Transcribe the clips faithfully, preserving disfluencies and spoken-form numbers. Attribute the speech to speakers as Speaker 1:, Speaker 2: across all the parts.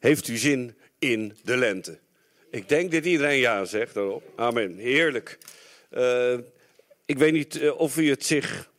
Speaker 1: Heeft u zin in de lente? Ik denk dat iedereen ja zegt daarop. Amen. Heerlijk. Uh, ik weet niet uh, of u het zich...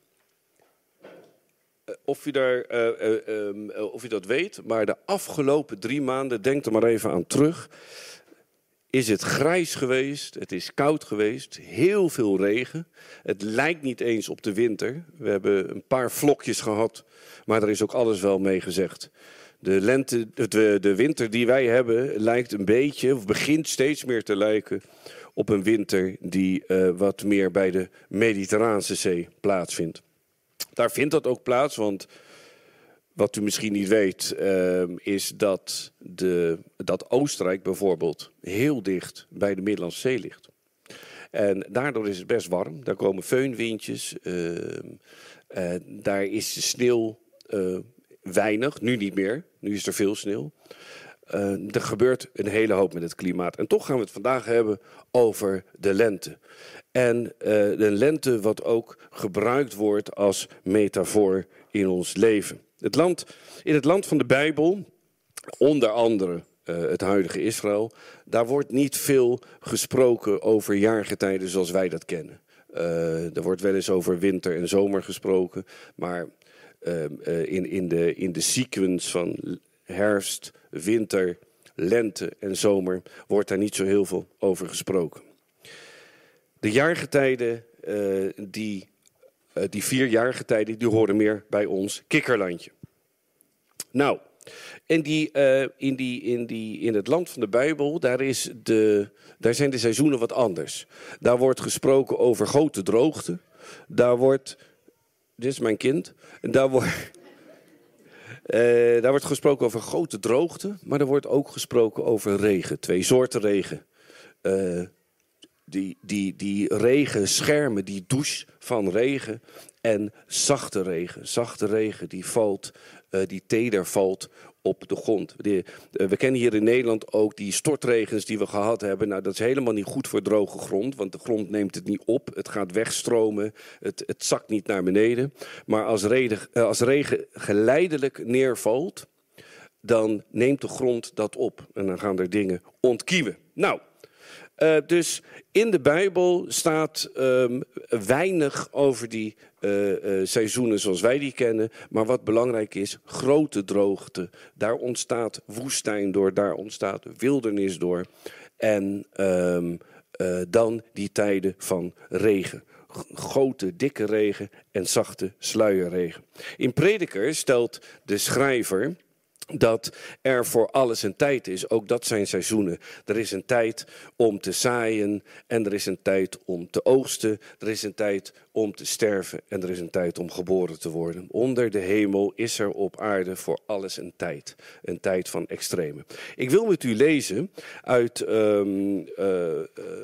Speaker 1: Uh, of, u daar, uh, uh, uh, of u dat weet, maar de afgelopen drie maanden, denk er maar even aan terug, is het grijs geweest, het is koud geweest, heel veel regen. Het lijkt niet eens op de winter. We hebben een paar vlokjes gehad, maar er is ook alles wel mee gezegd. De, lente, de, de winter die wij hebben lijkt een beetje, of begint steeds meer te lijken op een winter die uh, wat meer bij de Mediterraanse Zee plaatsvindt. Daar vindt dat ook plaats, want wat u misschien niet weet, uh, is dat, de, dat Oostenrijk bijvoorbeeld heel dicht bij de Middellandse Zee ligt. En daardoor is het best warm. Daar komen föhnwindjes. Uh, uh, daar is de sneeuw uh, weinig, nu niet meer. Nu is er veel sneeuw. Uh, er gebeurt een hele hoop met het klimaat. En toch gaan we het vandaag hebben over de lente. En uh, de lente wat ook gebruikt wordt als metafoor in ons leven. Het land, in het land van de Bijbel, onder andere uh, het huidige Israël, daar wordt niet veel gesproken over jaargetijden zoals wij dat kennen. Uh, er wordt wel eens over winter en zomer gesproken, maar uh, uh, in, in, de, in de sequence van herfst, winter, lente en zomer wordt daar niet zo heel veel over gesproken. De jaargetijden, uh, die, uh, die vier jaargetijden, die horen meer bij ons kikkerlandje. Nou, en die, uh, in, die, in, die, in het land van de Bijbel, daar, is de, daar zijn de seizoenen wat anders. Daar wordt gesproken over grote droogte. Daar wordt, dit is mijn kind, daar wordt... Uh, daar wordt gesproken over grote droogte, maar er wordt ook gesproken over regen. Twee soorten regen. Uh, die, die, die regenschermen, die douche van regen en zachte regen. Zachte regen die valt, uh, die teder valt op de grond. De, uh, we kennen hier in Nederland ook die stortregens die we gehad hebben. Nou, dat is helemaal niet goed voor droge grond, want de grond neemt het niet op. Het gaat wegstromen, het, het zakt niet naar beneden. Maar als regen, uh, als regen geleidelijk neervalt, dan neemt de grond dat op. En dan gaan er dingen ontkiemen. Nou, uh, dus in de Bijbel staat um, weinig over die uh, uh, seizoenen zoals wij die kennen. Maar wat belangrijk is, grote droogte. Daar ontstaat woestijn door, daar ontstaat wildernis door. En um, uh, dan die tijden van regen. Grote, dikke regen en zachte sluierregen. In Prediker stelt de schrijver dat er voor alles een tijd is. Ook dat zijn seizoenen. Er is een tijd om te zaaien en er is een tijd om te oogsten. Er is een tijd om te sterven en er is een tijd om geboren te worden. Onder de hemel is er op aarde voor alles een tijd. Een tijd van extreme. Ik wil met u lezen uit... Um, uh, uh,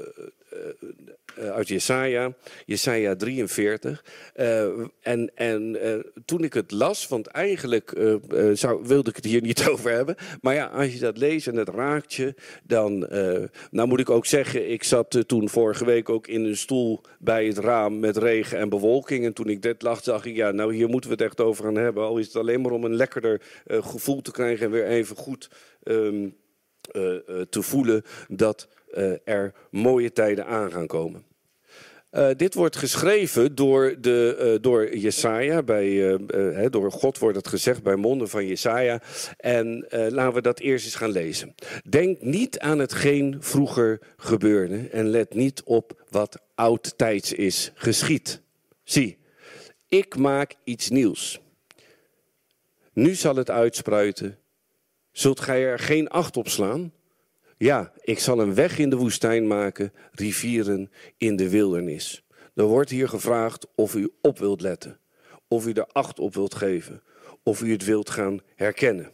Speaker 1: Uh, uit Jesaja, Jesaja drieënveertig. Uh, en en uh, toen ik het las, want eigenlijk uh, uh, zou, wilde ik het hier niet over hebben. Maar ja, als je dat leest en het raakt je, dan... Uh, nou moet ik ook zeggen, ik zat uh, toen vorige week ook in een stoel bij het raam met regen en bewolking. En toen ik dit las, dacht ik, ja, nou hier moeten we het echt over gaan hebben. Al is het alleen maar om een lekkerder uh, gevoel te krijgen en weer even goed um, uh, uh, te voelen dat... Uh, er mooie tijden aan gaan komen. Uh, dit wordt geschreven door, de, uh, door Jesaja, bij, uh, uh, he, door God wordt het gezegd bij monden van Jesaja. En uh, laten we dat eerst eens gaan lezen. Denk niet aan hetgeen vroeger gebeurde en let niet op wat oudtijds is geschied. Zie, ik maak iets nieuws. Nu zal het uitspruiten. Zult gij er geen acht op slaan? Ja, ik zal een weg in de woestijn maken, rivieren in de wildernis. Er wordt hier gevraagd of u op wilt letten, of u er acht op wilt geven, of u het wilt gaan herkennen.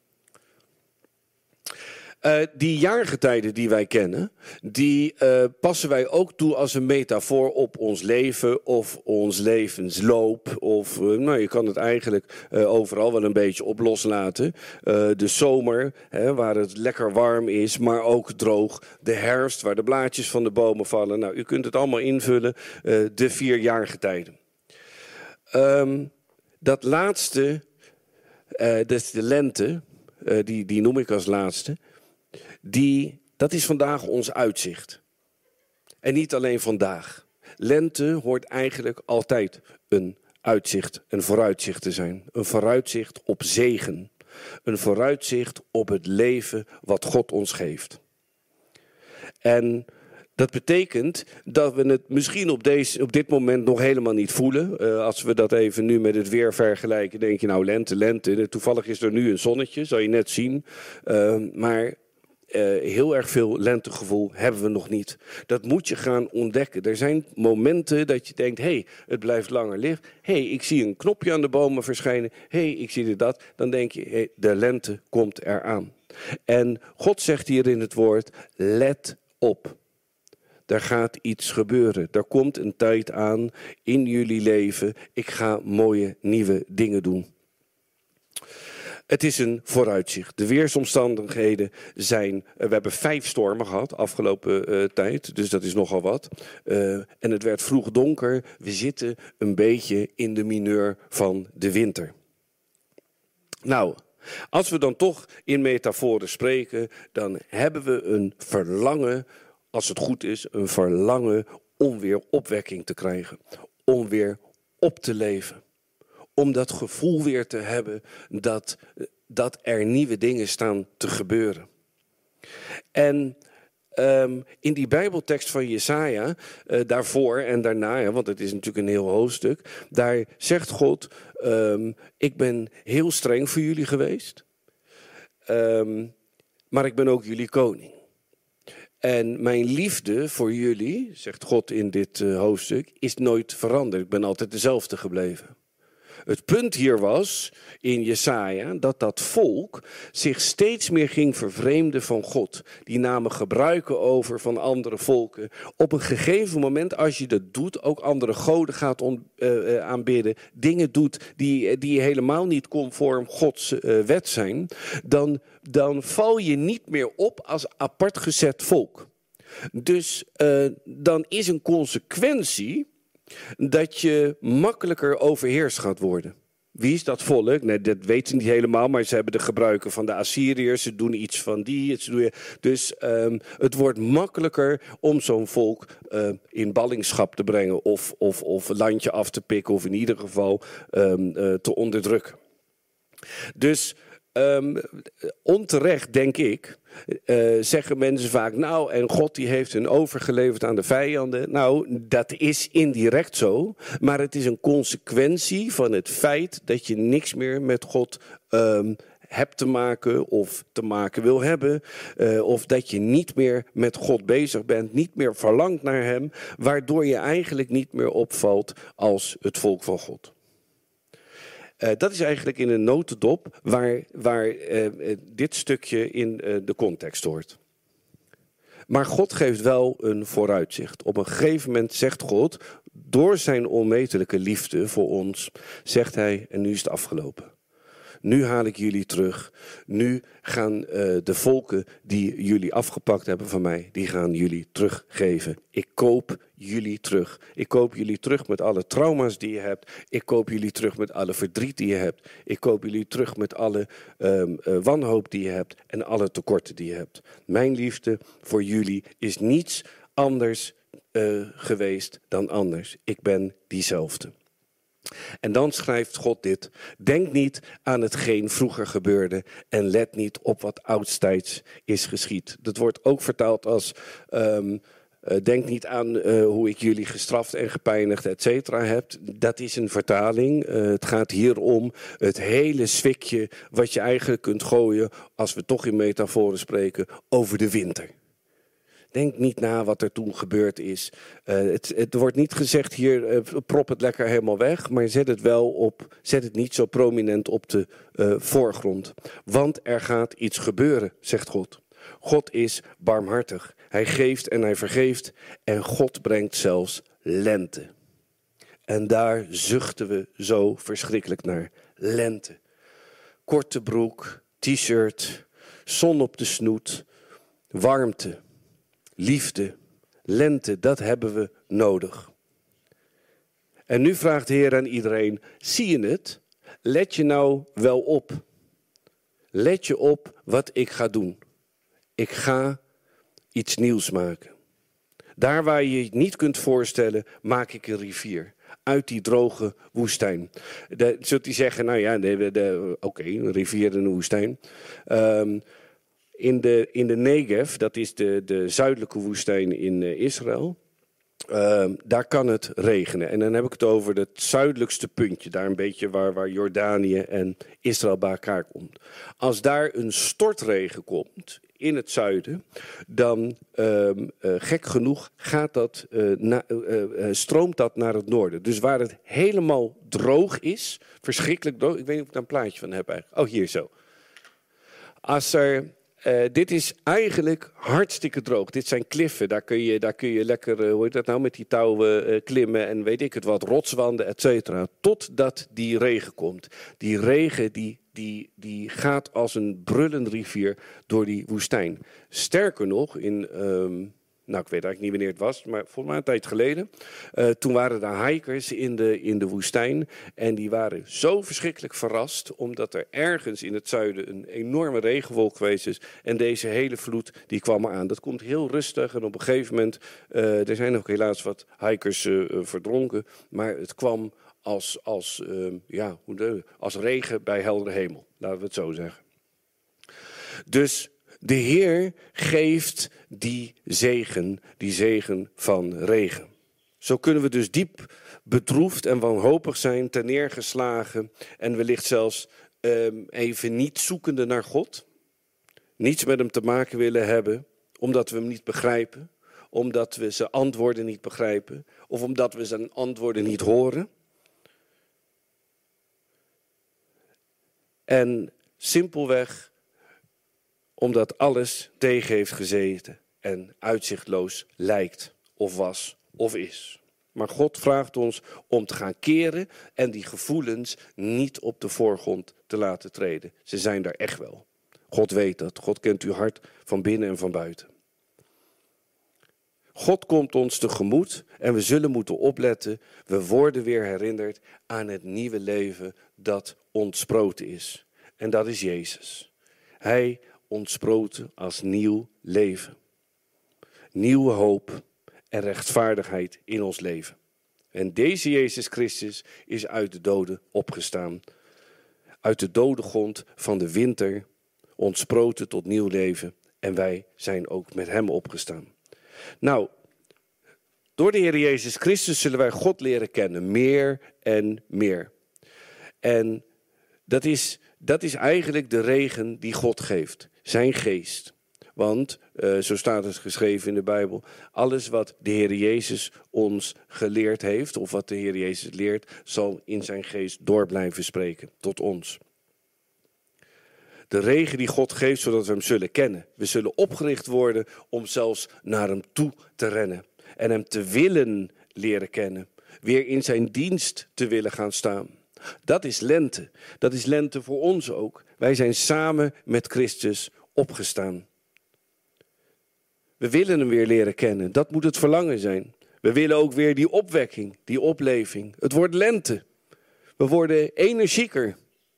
Speaker 1: Uh, die jaargetijden die wij kennen, die uh, passen wij ook toe als een metafoor op ons leven of ons levensloop. Of, uh, nou, je kan het eigenlijk uh, overal wel een beetje op loslaten. Uh, de zomer, hè, waar het lekker warm is, maar ook droog. De herfst, waar de blaadjes van de bomen vallen. Nou, u kunt het allemaal invullen, uh, de vier jaargetijden. Um, dat laatste, uh, dat is de lente. uh, die, die noem ik als laatste. Die, dat is vandaag ons uitzicht. En niet alleen vandaag. Lente hoort eigenlijk altijd een uitzicht, een vooruitzicht te zijn. Een vooruitzicht op zegen. Een vooruitzicht op het leven wat God ons geeft. En dat betekent dat we het misschien op, deze, op dit moment nog helemaal niet voelen. Uh, als we dat even nu met het weer vergelijken, denk je nou lente, lente. Toevallig is er nu een zonnetje, zal je net zien. Uh, maar uh, heel erg veel lentegevoel hebben we nog niet. Dat moet je gaan ontdekken. Er zijn momenten dat je denkt, hé, hey, het blijft langer licht. Hé, hey, ik zie een knopje aan de bomen verschijnen. Hé, hey, ik zie dit, dat. Dan denk je, hey, de lente komt eraan. En God zegt hier in het woord, let op. Er gaat iets gebeuren. Er komt een tijd aan in jullie leven. Ik ga mooie nieuwe dingen doen. Het is een vooruitzicht. De weersomstandigheden zijn... We hebben vijf stormen gehad afgelopen uh, tijd. Dus dat is nogal wat. Uh, en het werd vroeg donker. We zitten een beetje in de mineur van de winter. Nou... Als we dan toch in metaforen spreken, dan hebben we een verlangen, als het goed is, een verlangen om weer opwekking te krijgen. Om weer op te leven. Om dat gevoel weer te hebben dat, dat er nieuwe dingen staan te gebeuren. En um, in die Bijbeltekst van Jesaja, uh, daarvoor en daarna, ja, want het is natuurlijk een heel hoofdstuk, daar zegt God, um, ik ben heel streng voor jullie geweest, um, maar ik ben ook jullie koning. En mijn liefde voor jullie, zegt God in dit uh, hoofdstuk, is nooit veranderd. Ik ben altijd dezelfde gebleven. Het punt hier was, in Jesaja, dat dat volk zich steeds meer ging vervreemden van God. Die namen gebruiken over van andere volken. Op een gegeven moment, als je dat doet, ook andere goden gaat on, uh, aanbidden, dingen doet die, die helemaal niet conform Gods uh, wet zijn, dan, dan val je niet meer op als apart gezet volk. Dus uh, dan is een consequentie dat je makkelijker overheerst gaat worden. Wie is dat volk? Nee, dat weten ze niet helemaal, maar ze hebben de gebruiken van de Assyriërs. Ze doen iets van die. Dus um, het wordt makkelijker om zo'n volk uh, in ballingschap te brengen. Of, of, of een landje af te pikken. Of in ieder geval um, uh, te onderdrukken. Dus um, onterecht, denk ik, uh, zeggen mensen vaak, nou, en God die heeft hun overgeleverd aan de vijanden. Nou, dat is indirect zo, maar het is een consequentie van het feit dat je niks meer met God um, hebt te maken of te maken wil hebben. Uh, of dat je niet meer met God bezig bent, niet meer verlangt naar hem, waardoor je eigenlijk niet meer opvalt als het volk van God. Uh, dat is eigenlijk in een notendop waar, waar uh, uh, dit stukje in uh, de context hoort. Maar God geeft wel een vooruitzicht. Op een gegeven moment zegt God, door zijn onmetelijke liefde voor ons, zegt hij, en nu is het afgelopen. Nu haal ik jullie terug. Nu gaan uh, de volken die jullie afgepakt hebben van mij, die gaan jullie teruggeven. Ik koop jullie terug. Ik koop jullie terug met alle trauma's die je hebt. Ik koop jullie terug met alle verdriet die je hebt. Ik koop jullie terug met alle um, uh, wanhoop die je hebt en alle tekorten die je hebt. Mijn liefde voor jullie is niets anders uh, geweest dan anders. Ik ben diezelfde. En dan schrijft God dit. Denk niet aan hetgeen vroeger gebeurde en let niet op wat oudstijds is geschied. Dat wordt ook vertaald als um, uh, denk niet aan uh, hoe ik jullie gestraft en gepijnigd et cetera heb. Dat is een vertaling. Uh, het gaat hier om het hele zwikje wat je eigenlijk kunt gooien, als we toch in metaforen spreken, over de winter. Denk niet na wat er toen gebeurd is. Uh, het, het wordt niet gezegd hier, uh, prop het lekker helemaal weg. Maar zet het wel op, zet het niet zo prominent op de uh, voorgrond. Want er gaat iets gebeuren, zegt God. God is barmhartig. Hij geeft en hij vergeeft. En God brengt zelfs lente. En daar zuchten we zo verschrikkelijk naar. Lente. Korte broek, t-shirt, zon op de snoet, warmte. Liefde, lente, dat hebben we nodig. En nu vraagt de Heer aan iedereen, zie je het? Let je nou wel op? let je op wat ik ga doen. Ik ga iets nieuws maken. Daar waar je je niet kunt voorstellen, maak ik een rivier. Uit die droge woestijn. De, zult u zeggen, nou ja, oké, okay, een rivier in de woestijn. Um, in, de, in de Negev, dat is de, de zuidelijke woestijn in uh, Israël. Uh, daar kan het regenen. En dan heb ik het over het zuidelijkste puntje. Daar een beetje waar, waar Jordanië en Israël bij elkaar komt. Als daar een stortregen komt in het zuiden, dan uh, uh, gek genoeg gaat dat, uh, na, uh, uh, stroomt dat naar het noorden. Dus waar het helemaal droog is, verschrikkelijk droog. Ik weet niet of ik daar een plaatje van heb eigenlijk. Oh, hier zo. Als er... Uh, dit is eigenlijk hartstikke droog. Dit zijn kliffen. Daar kun je, daar kun je lekker, uh, hoe heet dat nou, met die touwen uh, klimmen en weet ik het wat, rotswanden, et cetera. Totdat die regen komt. Die regen die, die, die gaat als een brullende rivier door die woestijn. Sterker nog, in, um, nou ik weet eigenlijk niet wanneer het was, maar volgens mij een tijd geleden. Uh, toen waren er hikers in de, in de woestijn en die waren zo verschrikkelijk verrast, omdat er ergens in het zuiden een enorme regenwolk geweest is. En deze hele vloed die kwam aan. Dat komt heel rustig en op een gegeven moment, uh, er zijn ook helaas wat hikers uh, verdronken, maar het kwam als, als, uh, ja, hoe de, als regen bij heldere hemel, laten we het zo zeggen. Dus de Heer geeft die zegen, die zegen van regen. Zo kunnen we dus diep bedroefd en wanhopig zijn, terneergeslagen en wellicht zelfs um, even niet zoekende naar God. Niets met hem te maken willen hebben, omdat we hem niet begrijpen, omdat we zijn antwoorden niet begrijpen of omdat we zijn antwoorden niet horen. En simpelweg omdat alles tegen heeft gezeten en uitzichtloos lijkt of was of is. Maar God vraagt ons om te gaan keren en die gevoelens niet op de voorgrond te laten treden. Ze zijn daar echt wel. God weet dat. God kent uw hart van binnen en van buiten. God komt ons tegemoet en we zullen moeten opletten. We worden weer herinnerd aan het nieuwe leven dat ontsproten is. En dat is Jezus. Hij ontsproten als nieuw leven. Nieuwe hoop en rechtvaardigheid in ons leven. En deze Jezus Christus is uit de doden opgestaan. Uit de dode grond van de winter ontsproten tot nieuw leven. En wij zijn ook met hem opgestaan. Nou, door de Heer Jezus Christus zullen wij God leren kennen. Meer en meer. En dat is, dat is eigenlijk de regen die God geeft. Zijn geest. Want, uh, zo staat het geschreven in de Bijbel, alles wat de Heer Jezus ons geleerd heeft, of wat de Heer Jezus leert, zal in zijn geest door blijven spreken tot ons. De regen die God geeft, zodat we hem zullen kennen. We zullen opgericht worden om zelfs naar hem toe te rennen. En hem te willen leren kennen. Weer in zijn dienst te willen gaan staan. Dat is lente. Dat is lente voor ons ook. Wij zijn samen met Christus opgestaan. We willen hem weer leren kennen. Dat moet het verlangen zijn. We willen ook weer die opwekking, die opleving. Het wordt lente. We worden energieker.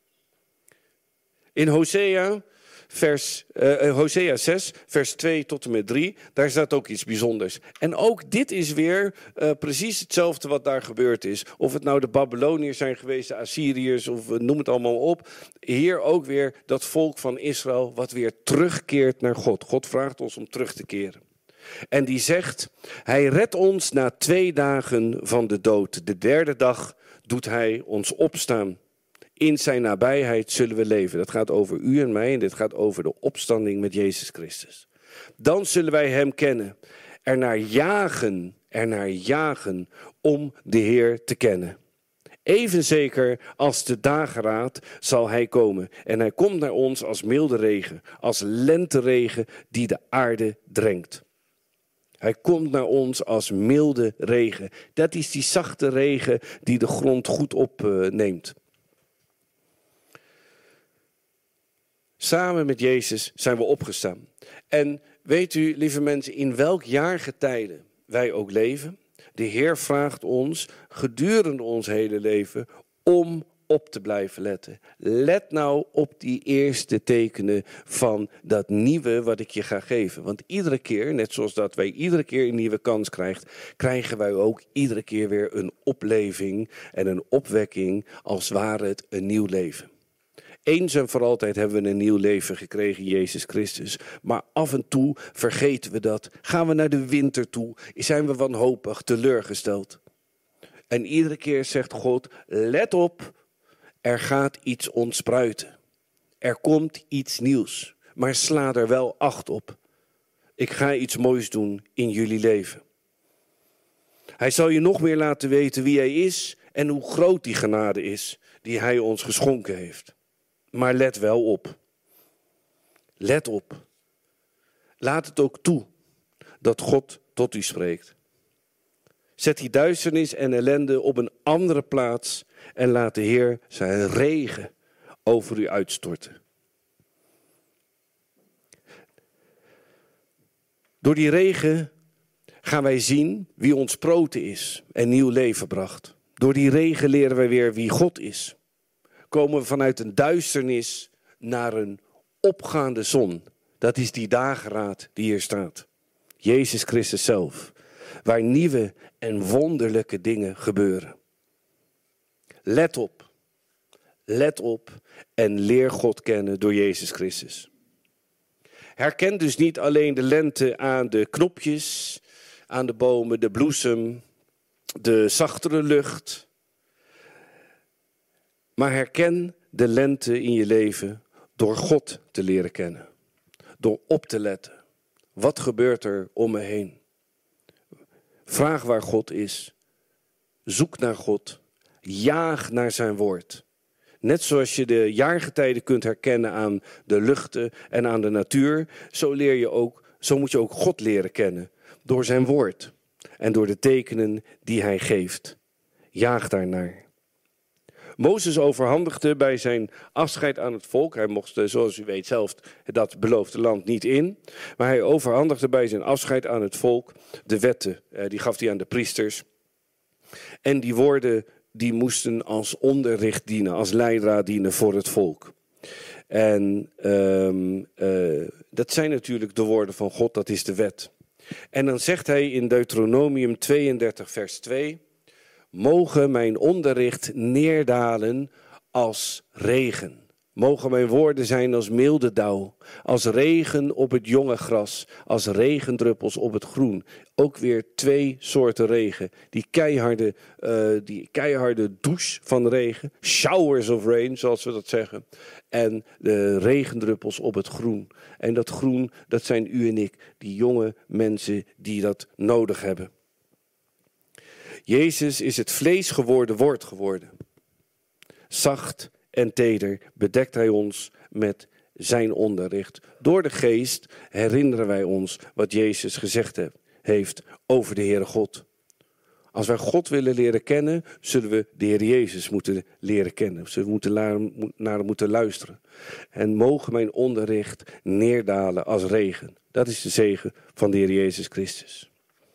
Speaker 1: In Hosea, vers, uh, Hosea zes, vers twee tot en met drie, daar staat ook iets bijzonders. En ook dit is weer uh, precies hetzelfde wat daar gebeurd is. Of het nou de Babyloniërs zijn geweest, de Assyriërs, of uh, noem het allemaal op. Hier ook weer dat volk van Israël wat weer terugkeert naar God. God vraagt ons om terug te keren. En die zegt, hij redt ons na twee dagen van de dood. De derde dag doet hij ons opstaan. In zijn nabijheid zullen we leven. Dat gaat over u en mij en dit gaat over de opstanding met Jezus Christus. Dan zullen wij hem kennen. Ernaar jagen, ernaar jagen om de Heer te kennen. Even zeker als de dageraad zal hij komen. En hij komt naar ons als milde regen, als lenteregen die de aarde drenkt. Hij komt naar ons als milde regen. Dat is die zachte regen die de grond goed opneemt. Samen met Jezus zijn we opgestaan. En weet u, lieve mensen, in welk jaargetijde wij ook leven, de Heer vraagt ons gedurende ons hele leven om op te blijven letten. Let nou op die eerste tekenen van dat nieuwe wat ik je ga geven. Want iedere keer, net zoals dat wij iedere keer een nieuwe kans krijgen, krijgen wij ook iedere keer weer een opleving en een opwekking als ware het een nieuw leven. Eens en voor altijd hebben we een nieuw leven gekregen in Jezus Christus. Maar af en toe vergeten we dat. Gaan we naar de winter toe, zijn we wanhopig, teleurgesteld. En iedere keer zegt God, let op, er gaat iets ontspruiten. Er komt iets nieuws, maar sla er wel acht op. Ik ga iets moois doen in jullie leven. Hij zal je nog meer laten weten wie hij is en hoe groot die genade is die hij ons geschonken heeft. Maar let wel op. Let op. Laat het ook toe dat God tot u spreekt. Zet die duisternis en ellende op een andere plaats en laat de Heer zijn regen over u uitstorten. Door die regen gaan wij zien wie ons proten is en nieuw leven bracht. Door die regen leren wij weer wie God is. Komen we vanuit een duisternis naar een opgaande zon. Dat is die dageraad die hier staat. Jezus Christus zelf. Waar nieuwe en wonderlijke dingen gebeuren. Let op. Let op en leer God kennen door Jezus Christus. Herken dus niet alleen de lente aan de knopjes, aan de bomen, de bloesem, de zachtere lucht. Maar herken de lente in je leven door God te leren kennen. Door op te letten. Wat gebeurt er om me heen? Vraag waar God is. Zoek naar God. Jaag naar zijn woord. Net zoals je de jaargetijden kunt herkennen aan de luchten en aan de natuur, zo leer je ook, zo moet je ook God leren kennen. Door zijn woord en door de tekenen die hij geeft. Jaag daarnaar. Mozes overhandigde bij zijn afscheid aan het volk. Hij mocht, zoals u weet, zelf dat beloofde land niet in. Maar hij overhandigde bij zijn afscheid aan het volk de wetten. Die gaf hij aan de priesters. En die woorden die moesten als onderricht dienen, als leidraad dienen voor het volk. En um, uh, dat zijn natuurlijk de woorden van God, dat is de wet. En dan zegt hij in Deuteronomium tweeëndertig vers twee... Mogen mijn onderricht neerdalen als regen. Mogen mijn woorden zijn als milde dauw. Als regen op het jonge gras. Als regendruppels op het groen. Ook weer twee soorten regen. Die keiharde, uh, die keiharde douche van regen. Showers of rain, zoals we dat zeggen. En de regendruppels op het groen. En dat groen, dat zijn u en ik. Die jonge mensen die dat nodig hebben. Jezus is het vlees geworden woord geworden. Zacht en teder bedekt hij ons met zijn onderricht. Door de geest herinneren wij ons wat Jezus gezegd heeft over de Heere God. Als wij God willen leren kennen, zullen we de Heer Jezus moeten leren kennen. Zullen we moeten naar hem moeten luisteren. En mogen mijn onderricht neerdalen als regen. Dat is de zegen van de Heer Jezus Christus.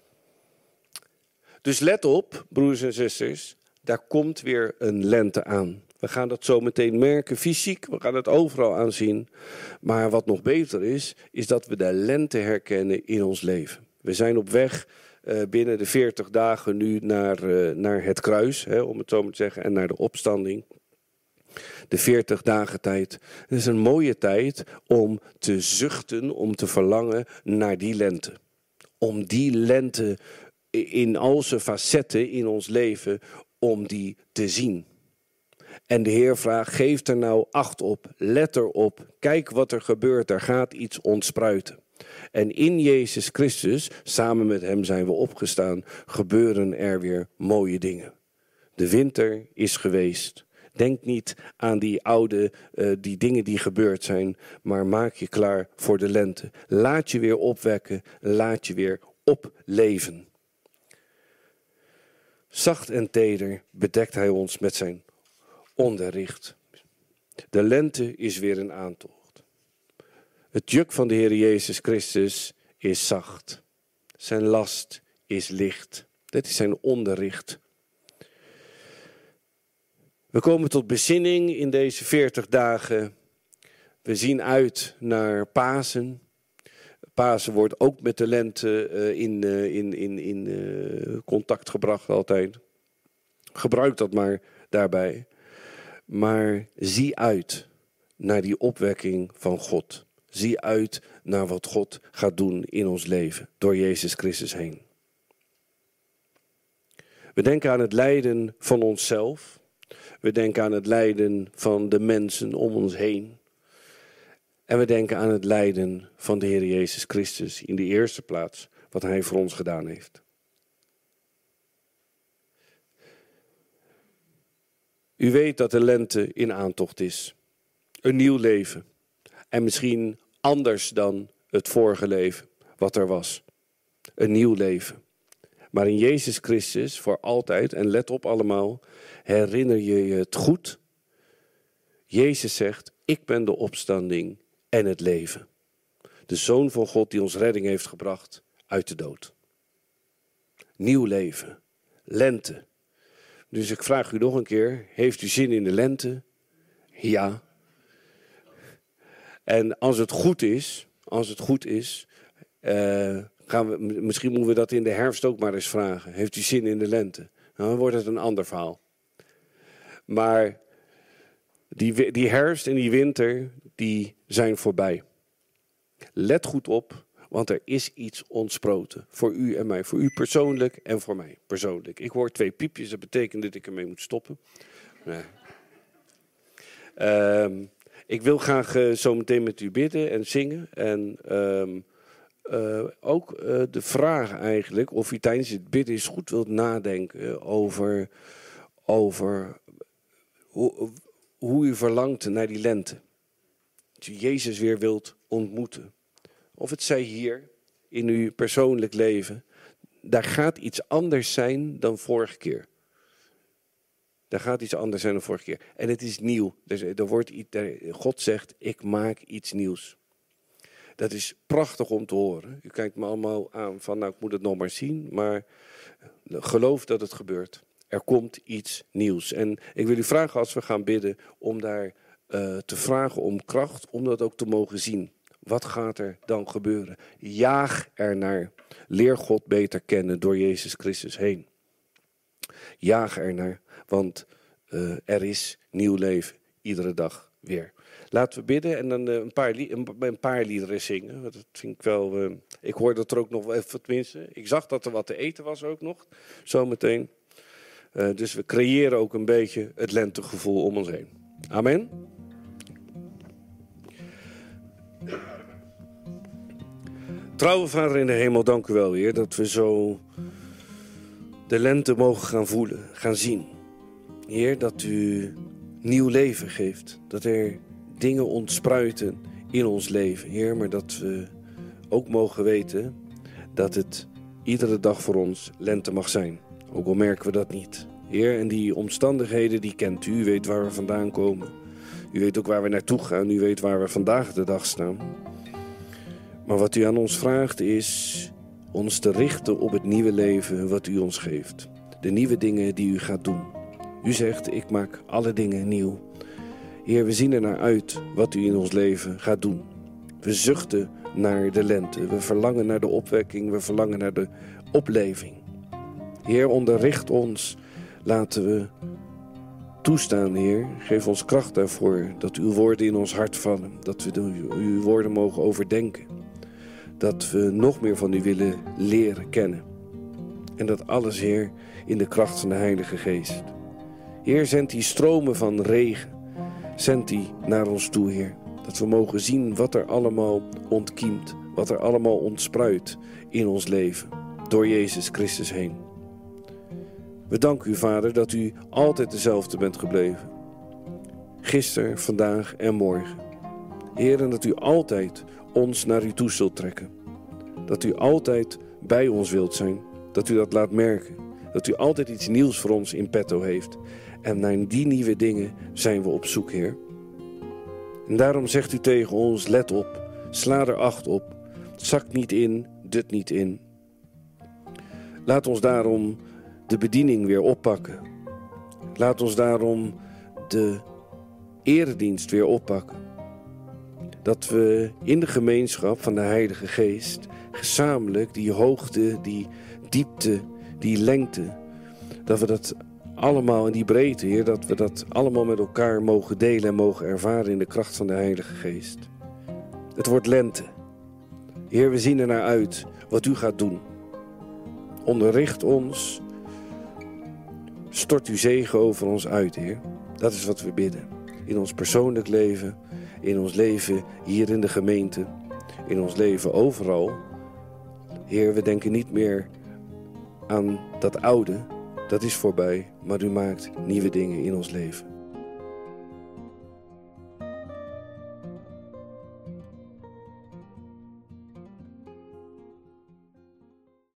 Speaker 1: Dus let op, broers en zusters, daar komt weer een lente aan. We gaan dat zo meteen merken, fysiek, we gaan het overal aanzien. Maar wat nog beter is, is dat we de lente herkennen in ons leven. We zijn op weg uh, binnen de veertig dagen nu naar, uh, naar het kruis, hè, om het zo maar te zeggen, en naar de opstanding. De veertig dagen tijd. Het is een mooie tijd om te zuchten, om te verlangen naar die lente. Om die lente in al zijn facetten in ons leven, om die te zien. En de Heer vraagt, geef er nou acht op, let erop, kijk wat er gebeurt, er gaat iets ontspruiten. En in Jezus Christus, samen met hem zijn we opgestaan, gebeuren er weer mooie dingen. De winter is geweest. Denk niet aan die oude, uh, die dingen die gebeurd zijn, maar maak je klaar voor de lente. Laat je weer opwekken, laat je weer opleven. Zacht en teder bedekt hij ons met zijn onderricht. De lente is weer een aantocht. Het juk van de Heer Jezus Christus is zacht. Zijn last is licht. Dit is zijn onderricht. We komen tot bezinning in deze veertig dagen. We zien uit naar Pasen. Pasen wordt ook met de lente uh, in, uh, in, in, in uh, contact gebracht altijd. Gebruik dat maar daarbij. Maar zie uit naar die opwekking van God. Zie uit naar wat God gaat doen in ons leven door Jezus Christus heen. We denken aan het lijden van onszelf. We denken aan het lijden van de mensen om ons heen. En we denken aan het lijden van de Heer Jezus Christus in de eerste plaats, wat Hij voor ons gedaan heeft. U weet dat de lente in aantocht is. Een nieuw leven. En misschien anders dan het vorige leven, wat er was. Een nieuw leven. Maar in Jezus Christus voor altijd, en let op allemaal, herinner je je het goed. Jezus zegt, ik ben de opstanding en het leven. De Zoon van God die ons redding heeft gebracht uit de dood. Nieuw leven. Lente. Dus ik vraag u nog een keer, heeft u zin in de lente? Ja. En als het goed is, als het goed is, uh, gaan we, misschien moeten we dat in de herfst ook maar eens vragen. Heeft u zin in de lente? Nou, dan wordt het een ander verhaal. Maar die, die herfst en die winter, die zijn voorbij. Let goed op, want er is iets ontsproten. Voor u en mij, voor u persoonlijk en voor mij persoonlijk. Ik hoor twee piepjes, dat betekent dat ik ermee moet stoppen. Nee. Um, ik wil graag uh, zo meteen met u bidden en zingen. En um, uh, ook uh, de vraag eigenlijk, of u tijdens het bidden eens goed wilt nadenken over, over hoe, hoe u verlangt naar die lente. Dat u Jezus weer wilt ontmoeten. Of het zij hier in uw persoonlijk leven. Daar gaat iets anders zijn dan vorige keer. Daar gaat iets anders zijn dan vorige keer. En het is nieuw. Dus er wordt iets, God zegt, ik maak iets nieuws. Dat is prachtig om te horen. U kijkt me allemaal aan van, nou ik moet het nog maar zien. Maar geloof dat het gebeurt. Er komt iets nieuws. En ik wil u vragen als we gaan bidden om daar uh, te vragen om kracht. Om dat ook te mogen zien. Wat gaat er dan gebeuren? Jaag ernaar. Leer God beter kennen door Jezus Christus heen. Jaag ernaar, want uh, er is nieuw leven. Iedere dag weer. Laten we bidden en dan uh, een, paar li- een, een paar liederen zingen. Dat vind ik wel. Uh, ik hoor dat er ook nog even, tenminste. Ik zag dat er wat te eten was ook nog. Zometeen. Uh, dus we creëren ook een beetje het lentegevoel om ons heen. Amen. Trouwe Vader in de hemel, dank u wel weer dat we zo de lente mogen gaan voelen, gaan zien. Heer, dat u nieuw leven geeft. Dat er dingen ontspruiten in ons leven. Heer, maar dat we ook mogen weten dat het iedere dag voor ons lente mag zijn. Ook al merken we dat niet. Heer, en die omstandigheden die kent u. U weet waar we vandaan komen. U weet ook waar we naartoe gaan. U weet waar we vandaag de dag staan. Maar wat u aan ons vraagt is ons te richten op het nieuwe leven wat u ons geeft. De nieuwe dingen die u gaat doen. U zegt, ik maak alle dingen nieuw. Heer, we zien er naar uit wat u in ons leven gaat doen. We zuchten naar de lente. We verlangen naar de opwekking. We verlangen naar de opleving. Heer, onderricht ons. Laten we toestaan, Heer. Geef ons kracht daarvoor. Dat uw woorden in ons hart vallen. Dat we de, uw woorden mogen overdenken. Dat we nog meer van u willen leren kennen. En dat alles, Heer, in de kracht van de Heilige Geest. Heer, zend die stromen van regen. Zend die naar ons toe, Heer. Dat we mogen zien wat er allemaal ontkiemt. Wat er allemaal ontspruit in ons leven. Door Jezus Christus heen. We danken u, Vader, dat u altijd dezelfde bent gebleven. Gisteren, vandaag en morgen. Heer, en dat u altijd ons naar u toe zult trekken. Dat u altijd bij ons wilt zijn. Dat u dat laat merken. Dat u altijd iets nieuws voor ons in petto heeft. En naar die nieuwe dingen zijn we op zoek, Heer. En daarom zegt u tegen ons, let op. Sla er acht op. Zak niet in, dut niet in. Laat ons daarom de bediening weer oppakken. Laat ons daarom de eredienst weer oppakken. Dat we in de gemeenschap van de Heilige Geest gezamenlijk die hoogte, die diepte, die lengte, dat we dat allemaal in die breedte, Heer, dat we dat allemaal met elkaar mogen delen en mogen ervaren in de kracht van de Heilige Geest. Het wordt lente. Heer, we zien er naar uit wat u gaat doen. Onderricht ons. Stort uw zegen over ons uit, Heer. Dat is wat we bidden. In ons persoonlijk leven, in ons leven hier in de gemeente, in ons leven overal. Heer, we denken niet meer aan dat oude, dat is voorbij, maar u maakt nieuwe dingen in ons leven.